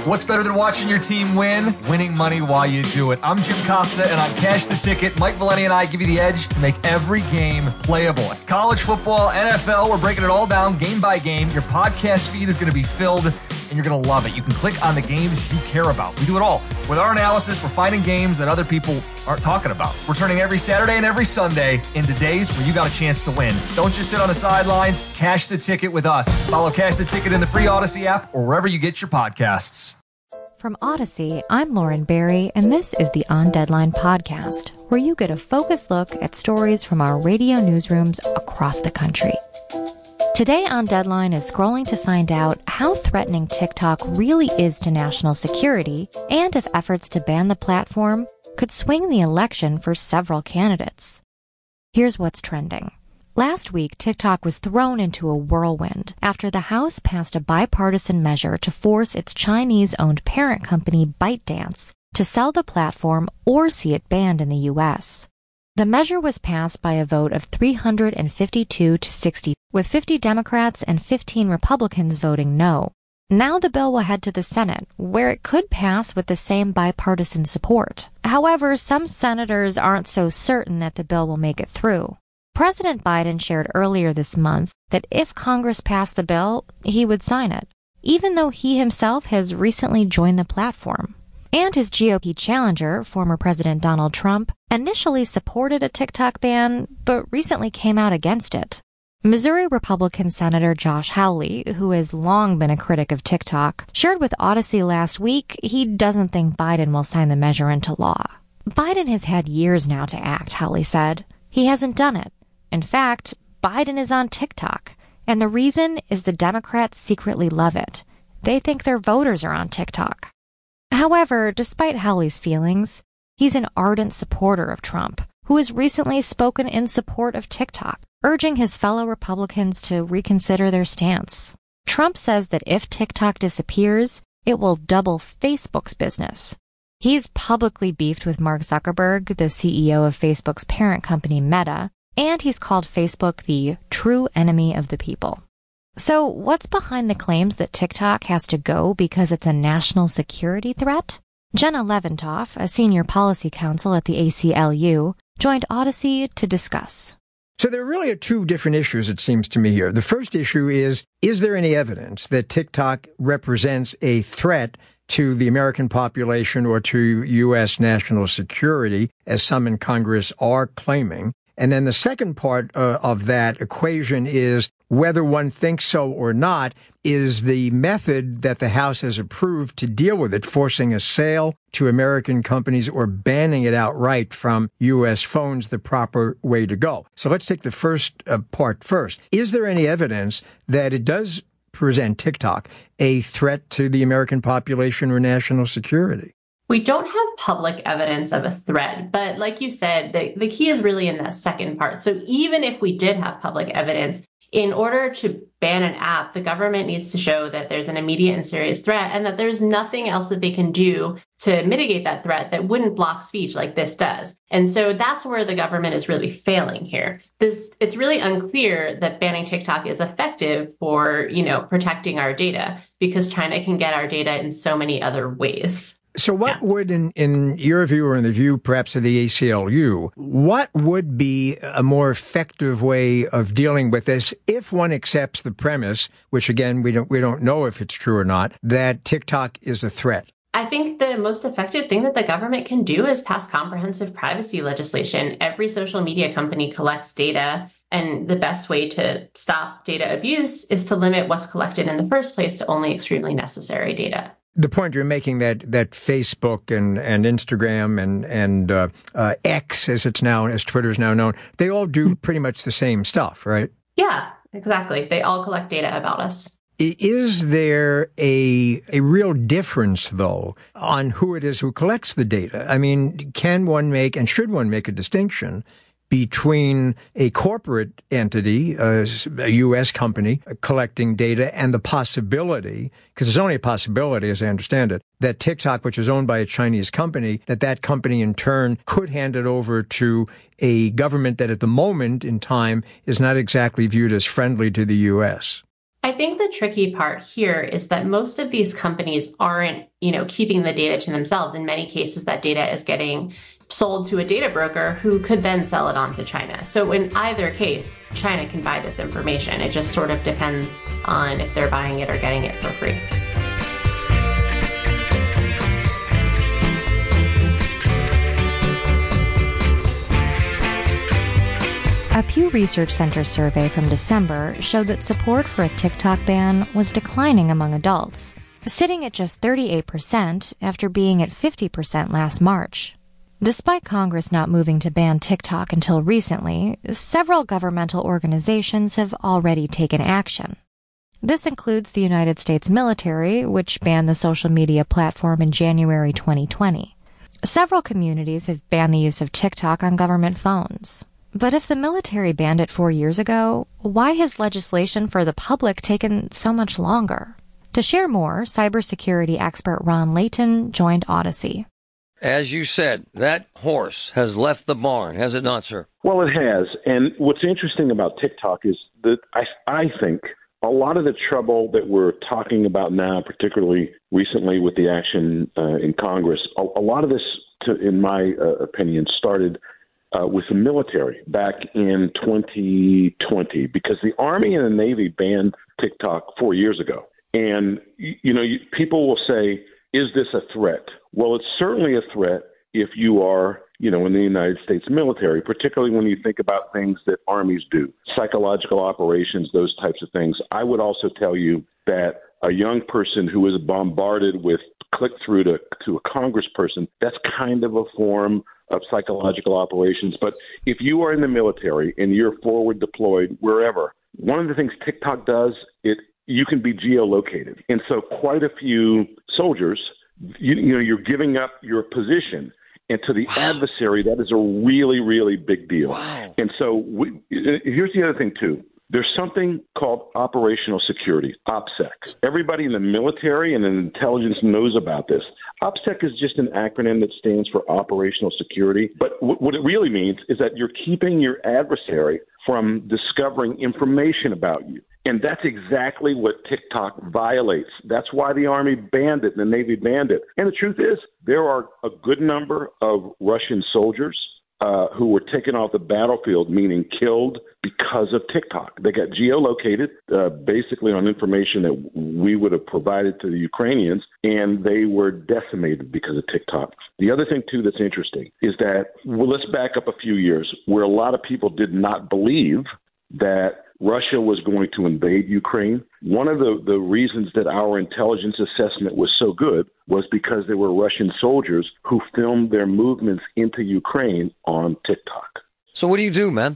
What's better than watching your team win? Winning money while you do it. I'm Jim Costa, and on Cash the Ticket, Mike Valeni and I give you the edge to make every game playable. College football, NFL, we're breaking it all down game by game. Your podcast feed is going to be filled, and you're going to love it. You can click on the games you care about. We do it all. With our analysis, we're finding games that other people aren't talking about. We're turning every Saturday and every Sunday into days where you got a chance to win. Don't just sit on the sidelines. Cash the Ticket with us. Follow Cash the Ticket in the free Odyssey app or wherever you get your podcasts. From Odyssey, I'm Lauren Barry, and this is the On Deadline podcast, where you get a focused look at stories from our radio newsrooms across the country. Today on Deadline is scrolling to find out how threatening TikTok really is to national security and if efforts to ban the platform could swing the election for several candidates. Here's what's trending. Last week, TikTok was thrown into a whirlwind after the House passed a bipartisan measure to force its Chinese-owned parent company ByteDance to sell the platform or see it banned in the U.S. The measure was passed by a vote of 352 to 60, with 50 Democrats and 15 Republicans voting no. Now the bill will head to the Senate, where it could pass with the same bipartisan support. However, some senators aren't so certain that the bill will make it through. President Biden shared earlier this month that if Congress passed the bill, he would sign it, even though he himself has recently joined the platform. And his GOP challenger, former President Donald Trump, initially supported a TikTok ban, but recently came out against it. Missouri Republican Senator Josh Hawley, who has long been a critic of TikTok, shared with Odyssey last week he doesn't think Biden will sign the measure into law. Biden has had years now to act, Hawley said. He hasn't done it. In fact, Biden is on TikTok, and the reason is the Democrats secretly love it. They think their voters are on TikTok. However, despite Hawley's feelings, he's an ardent supporter of Trump, who has recently spoken in support of TikTok, urging his fellow Republicans to reconsider their stance. Trump says that if TikTok disappears, it will double Facebook's business. He's publicly beefed with Mark Zuckerberg, the CEO of Facebook's parent company Meta, and he's called Facebook the true enemy of the people. So what's behind the claims that TikTok has to go because it's a national security threat? Jenna Leventoff, a senior policy counsel at the ACLU, joined Odyssey to discuss. So there really are two different issues, it seems to me here. The first issue is there any evidence that TikTok represents a threat to the American population or to U.S. national security, as some in Congress are claiming? And then the second part of that equation is whether one thinks so or not, is the method that the House has approved to deal with it, forcing a sale to American companies or banning it outright from U.S. phones, the proper way to go. So let's take the first part first. Is there any evidence that it does present TikTok a threat to the American population or national security? We don't have public evidence of a threat, but like you said, the key is really in that second part. So even if we did have public evidence, in order to ban an app, the government needs to show that there's an immediate and serious threat and that there's nothing else that they can do to mitigate that threat that wouldn't block speech like this does. And so that's where the government is really failing here. It's really unclear that banning TikTok is effective for, protecting our data because China can get our data in so many other ways. So what would, in your view or in the view perhaps of the ACLU, what would be a more effective way of dealing with this if one accepts the premise, which again, we don't know if it's true or not, that TikTok is a threat? I think the most effective thing that the government can do is pass comprehensive privacy legislation. Every social media company collects data, and the best way to stop data abuse is to limit what's collected in the first place to only extremely necessary data. The point you're making that Facebook and Instagram and X, as Twitter is now known, they all do pretty much the same stuff, right? Yeah, exactly. They all collect data about us. Is there a real difference, though, on who it is who collects the data? I mean, can one make and should one make a distinction between a corporate entity, a U.S. company, collecting data and the possibility, because there's only a possibility, as I understand it, that TikTok, which is owned by a Chinese company, that company in turn could hand it over to a government that at the moment in time is not exactly viewed as friendly to the U.S.? I think the tricky part here is that most of these companies aren't, keeping the data to themselves. In many cases, that data is getting sold to a data broker who could then sell it on to China. So in either case, China can buy this information. It just sort of depends on if they're buying it or getting it for free. A Pew Research Center survey from December showed that support for a TikTok ban was declining among adults, sitting at just 38% after being at 50% last March. Despite Congress not moving to ban TikTok until recently, several governmental organizations have already taken action. This includes the United States military, which banned the social media platform in January 2020. Several communities have banned the use of TikTok on government phones. But if the military banned it 4 years ago, why has legislation for the public taken so much longer? To share more, cybersecurity expert Ron Layton joined Odyssey. As you said, that horse has left the barn, has it not, sir? Well, it has. And what's interesting about TikTok is that I think a lot of the trouble that we're talking about now, particularly recently with the action in Congress, a lot of this, in my opinion, started with the military back in 2020, because the Army and the Navy banned TikTok 4 years ago. And, people will say, is this a threat? Well, it's certainly a threat if you are, in the United States military, particularly when you think about things that armies do, psychological operations, those types of things. I would also tell you that a young person who is bombarded with click-through to a congressperson, that's kind of a form of psychological operations. But if you are in the military and you're forward deployed wherever, one of the things TikTok does, you can be geolocated. And so quite a few soldiers, you're giving up your position. And to the adversary, that is a really, really big deal. Wow. And so here's the other thing, too. There's something called operational security, OPSEC. Everybody in the military and in intelligence knows about this. OPSEC is just an acronym that stands for operational security. But what it really means is that you're keeping your adversary from discovering information about you. And that's exactly what TikTok violates. That's why the Army banned it and the Navy banned it. And the truth is, there are a good number of Russian soldiers who were taken off the battlefield, meaning killed because of TikTok. They got geolocated basically on information that we would have provided to the Ukrainians, and they were decimated because of TikTok. The other thing, too, that's interesting is that, let's back up a few years, where a lot of people did not believe that Russia was going to invade Ukraine. One of the reasons that our intelligence assessment was so good was because there were Russian soldiers who filmed their movements into Ukraine on TikTok. So what do you do, man?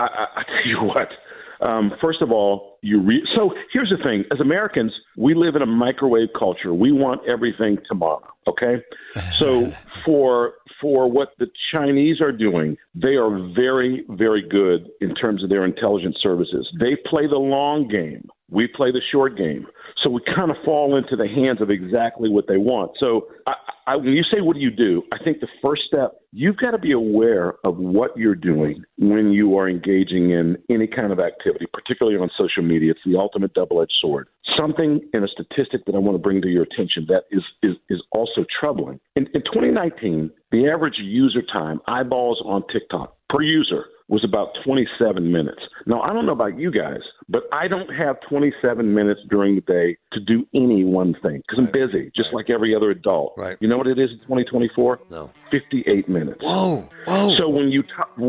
I tell you what. First of all, so here's the thing. As Americans, we live in a microwave culture. We want everything tomorrow, okay? So for what the Chinese are doing, they are very, very good in terms of their intelligence services. They play the long game. We play the short game. So we kind of fall into the hands of exactly what they want. So when you say, what do? I think the first step, you've got to be aware of what you're doing when you are engaging in any kind of activity, particularly on social media. It's the ultimate double-edged sword. Something in a statistic that I want to bring to your attention that is also troubling. In 2019, the average user time, eyeballs on TikTok per user, was about 27 minutes. Now, I don't know about you guys, but I don't have 27 minutes during the day to do any one thing because I'm busy, just like every other adult. Right. You know what it is in 2024? No. 58 minutes. Whoa. So when you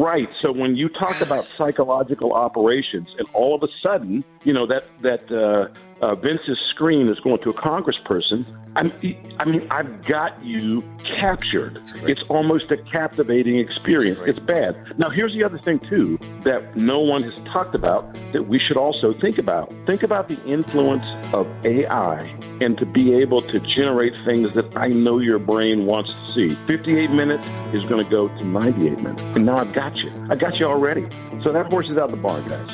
talk about psychological operations, and all of a sudden, that Vince's screen is going to a congressperson, I mean, I've got you captured. It's almost a captivating experience. It's bad. Now, here's the other thing, too, that no one has talked about that we should also think about. Think about the influence of AI and to be able to generate things that I know your brain wants to see. 58 minutes is going to go to 98 minutes. And now I've got you. I got you already. So that horse is out the barn, guys.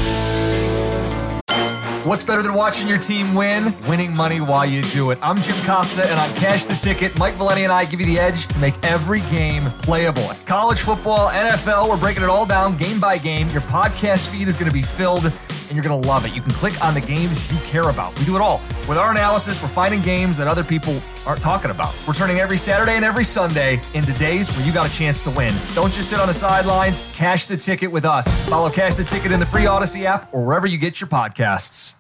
What's better than watching your team win? Winning money while you do it. I'm Jim Costa, and on Cash the Ticket, Mike Valeni and I give you the edge to make every game playable. College football, NFL, we're breaking it all down game by game. Your podcast feed is going to be filled, and and you're going to love it. You can click on the games you care about. We do it all. With our analysis, we're finding games that other people aren't talking about. We're turning every Saturday and every Sunday into days where you got a chance to win. Don't just sit on the sidelines. Cash the ticket with us. Follow Cash the Ticket in the free Odyssey app or wherever you get your podcasts.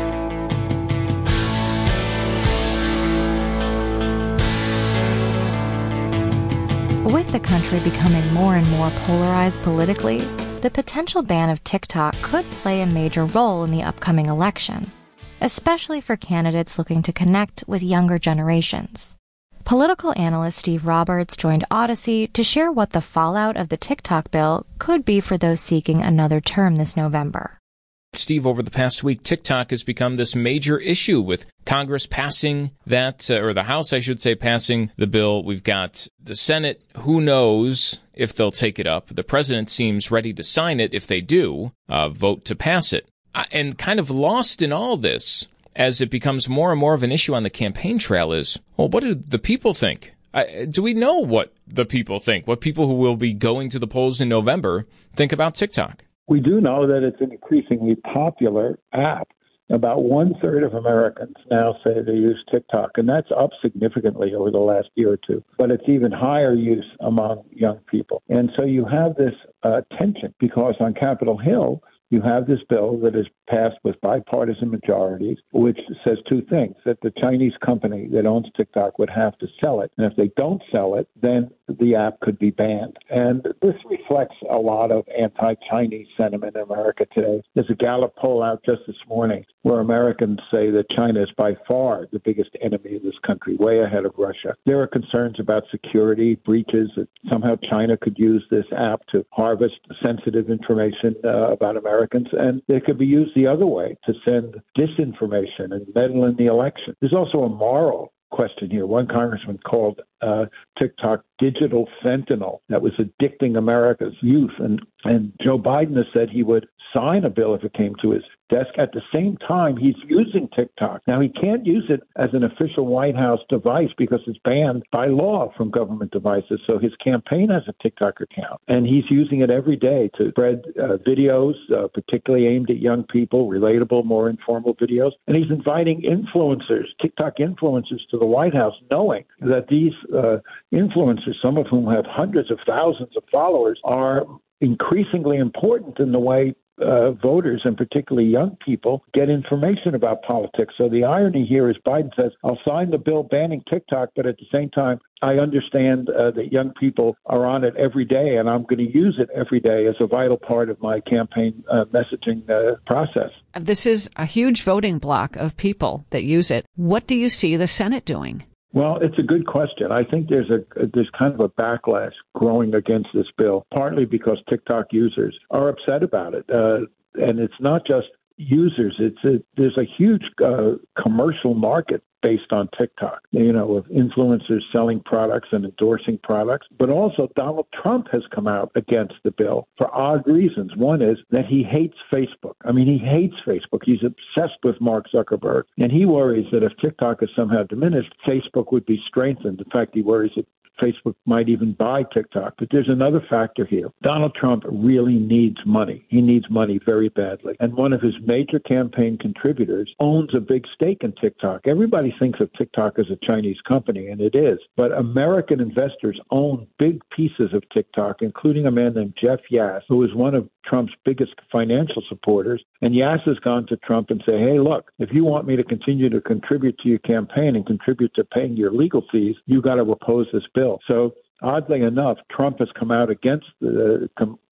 With the country becoming more and more polarized politically, the potential ban of TikTok could play a major role in the upcoming election, especially for candidates looking to connect with younger generations. Political analyst Steve Roberts joined Odyssey to share what the fallout of the TikTok bill could be for those seeking another term this November. Steve, over the past week, TikTok has become this major issue with Congress passing that, or the House, I should say, passing the bill. We've got the Senate. Who knows if they'll take it up? The president seems ready to sign it if they do vote to pass it. And kind of lost in all this, as it becomes more and more of an issue on the campaign trail, is, well, what do the people think? Do we know what the people think? What people who will be going to the polls in November think about TikTok? We do know that it's an increasingly popular app. About 1/3 of Americans now say they use TikTok, and that's up significantly over the last year or two. But it's even higher use among young people. And so you have this tension because on Capitol Hill, you have this bill that is passed with bipartisan majorities, which says two things, that the Chinese company that owns TikTok would have to sell it. And if they don't sell it, then the app could be banned. And this reflects a lot of anti-Chinese sentiment in America today. There's a Gallup poll out just this morning where Americans say that China is by far the biggest enemy of this country, way ahead of Russia. There are concerns about security breaches, that somehow China could use this app to harvest sensitive information about Americans, and it could be used the other way to send disinformation and meddle in the election. There's also a moral question here. One congressman called TikTok digital fentanyl that was addicting America's youth. And Joe Biden has said he would sign a bill if it came to his desk. At the same time, he's using TikTok. Now, he can't use it as an official White House device because it's banned by law from government devices. So his campaign has a TikTok account, and he's using it every day to spread videos, particularly aimed at young people, relatable, more informal videos. And he's inviting influencers, TikTok influencers, to the White House, knowing that these influencers, some of whom have hundreds of thousands of followers, are increasingly important in the way voters, and particularly young people, get information about politics. So the irony here is Biden says, I'll sign the bill banning TikTok, but at the same time, I understand that young people are on it every day, and I'm going to use it every day as a vital part of my campaign messaging process. This is a huge voting bloc of people that use it. What do you see the Senate doing? Well, it's a good question. I think there's kind of a backlash growing against this bill, partly because TikTok users are upset about it. And it's not just users. There's a huge commercial market based on TikTok, of influencers selling products and endorsing products. But also Donald Trump has come out against the bill for odd reasons. One is that he hates Facebook. I mean, he hates Facebook. He's obsessed with Mark Zuckerberg. And he worries that if TikTok is somehow diminished, Facebook would be strengthened. In fact, he worries that Facebook might even buy TikTok. But there's another factor here. Donald Trump really needs money. He needs money very badly. And one of his major campaign contributors owns a big stake in TikTok. Everybody thinks of TikTok as a Chinese company, and it is. But American investors own big pieces of TikTok, including a man named Jeff Yass, who is one of Trump's biggest financial supporters. And Yass has gone to Trump and say, hey, look, if you want me to continue to contribute to your campaign and contribute to paying your legal fees, you got to oppose this bill. So oddly enough, Trump has come out against the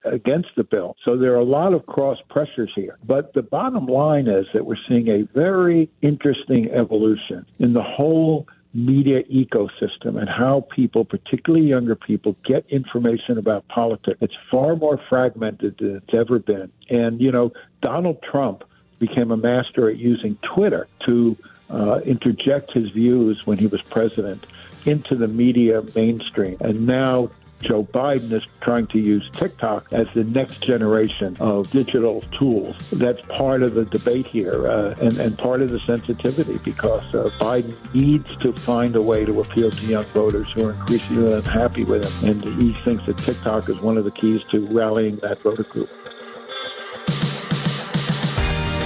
bill. So there are a lot of cross pressures here. But the bottom line is that we're seeing a very interesting evolution in the whole media ecosystem and how people, particularly younger people, get information about politics. It's far more fragmented than it's ever been. And, Donald Trump became a master at using Twitter to interject his views when he was president into the media mainstream. And now Joe Biden is trying to use TikTok as the next generation of digital tools. That's part of the debate here and part of the sensitivity, because Biden needs to find a way to appeal to young voters who are increasingly unhappy with him. And he thinks that TikTok is one of the keys to rallying that voter group.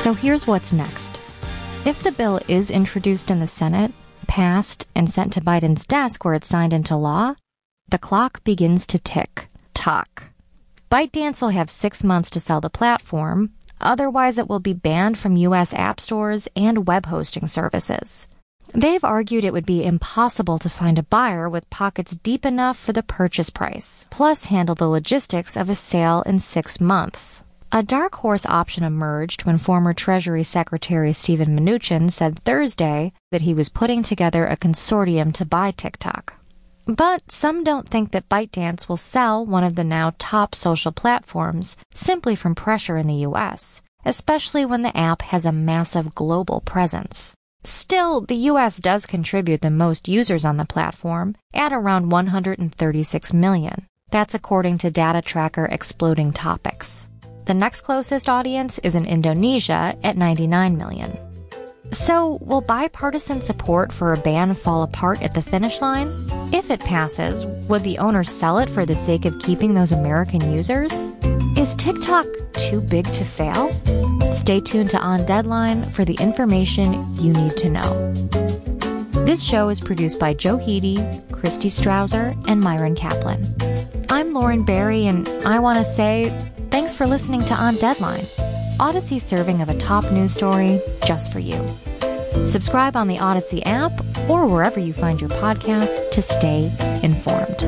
So here's what's next. If the bill is introduced in the Senate, passed, and sent to Biden's desk where it's signed into law, the clock begins to tick. Tock. ByteDance will have 6 months to sell the platform. Otherwise, it will be banned from U.S. app stores and web hosting services. They've argued it would be impossible to find a buyer with pockets deep enough for the purchase price, plus handle the logistics of a sale in 6 months. A dark horse option emerged when former Treasury Secretary Steven Mnuchin said Thursday that he was putting together a consortium to buy TikTok. But some don't think that ByteDance will sell one of the now top social platforms simply from pressure in the U.S., especially when the app has a massive global presence. Still, the U.S. does contribute the most users on the platform at around 136 million. That's according to data tracker Exploding Topics. The next closest audience is in Indonesia at 99 million. So, will bipartisan support for a ban fall apart at the finish line? If it passes, would the owners sell it for the sake of keeping those American users? Is TikTok too big to fail? Stay tuned to On Deadline for the information you need to know. This show is produced by Joe Heedy, Christy Strausser, and Myron Kaplan. I'm Lauren Barry, and I want to say thanks for listening to On Deadline, Odyssey's serving of a top news story just for you. Subscribe on the Odyssey app or wherever you find your podcasts to stay informed.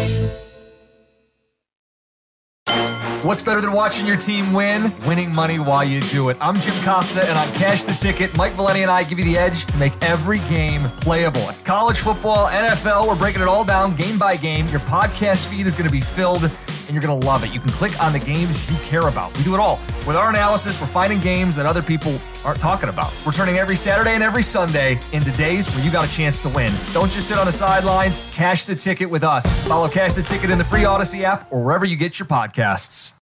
What's better than watching your team win? Winning money while you do it. I'm Jim Costa, and on Cash the Ticket, Mike Valeni and I give you the edge to make every game playable. College football, NFL, we're breaking it all down game by game. Your podcast feed is going to be filled, and you're going to love it. You can click on the games you care about. We do it all. With our analysis, we're finding games that other people aren't talking about. We're turning every Saturday and every Sunday into days where you got a chance to win. Don't just sit on the sidelines. Cash the Ticket with us. Follow Cash the Ticket in the free Odyssey app or wherever you get your podcasts.